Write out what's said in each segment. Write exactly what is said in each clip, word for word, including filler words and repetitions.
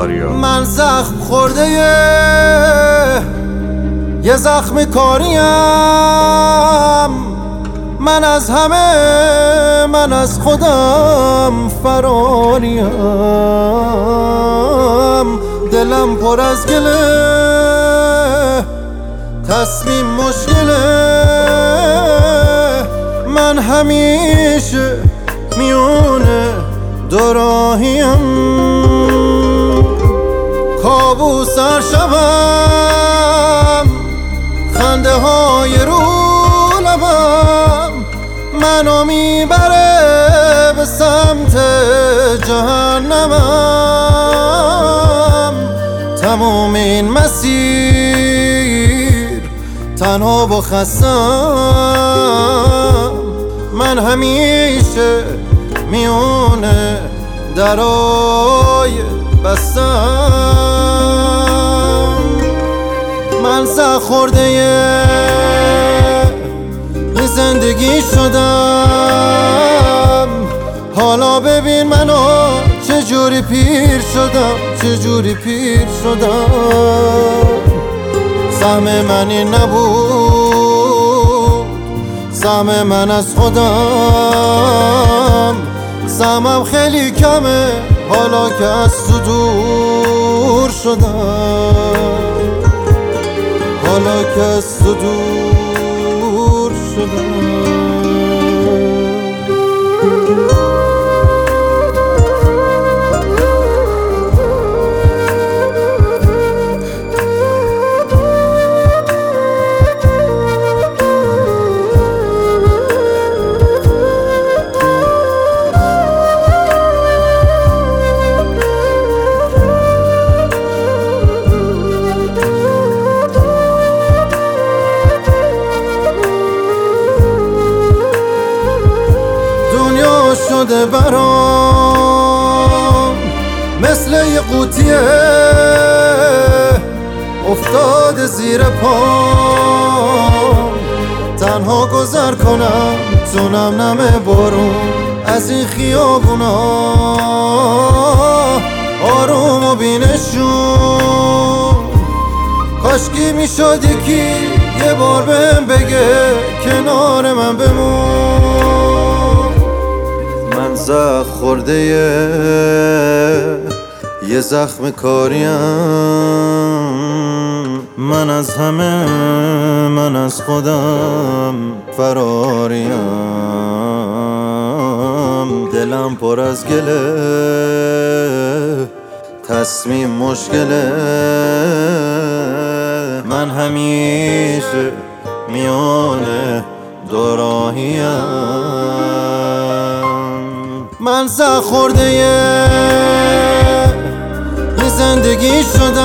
آریا. من زخم خورده یه زخم کاریم، من از همه من از خودم فراریم. دلم پر از گله، تصمیم مشکله، من همیشه میونه دوراهیم. کابوس هر شبم، خنده های رو لبم منو میبره به سمت جهنمم. تموم این مسیر تنها و خستم، من همیشه میونه درای بستم. من سر خورده یه زندگی شدم، حالا ببین منو چجوری پیر شدم، چجوری پیر شدم. سهم من این نبود، سهم من از خودم. سهمم خیلی کمه حالا که از تو دور شدم، حالا که از تو دور شدم. شده برام مثل یه قوطیه افتاده زیر پام. تنها گذر کنم تو نم نم بارون از این خیابونا، آروم و بینشون. کاشکی میشد یکی یه بار بهم بگه کنار من بمون. من زخم خورده یه زخم کاریم، من از همه من از خودم فراریم. دلم پر از گله، تصمیم مشکله، من همیشه میونه دوراهیم. من زخم خورده یه زندگی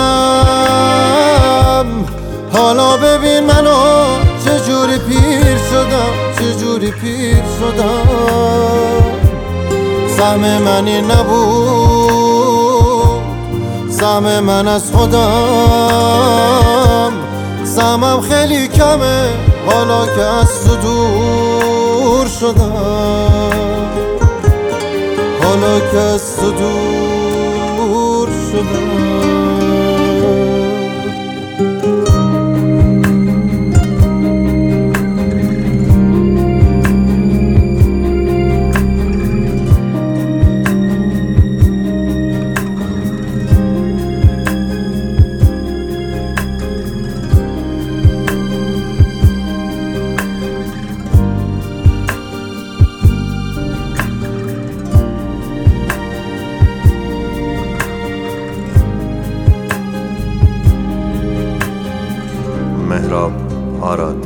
شدم، حالا ببین منو چجوری پیر شدم، چجوری پیر شدم. سهم من این نبود، سهم من از خودم. سهمم خیلی کمه حالا که از تو دور شدم، حالا که از تو دور شدم. مهراب آراد.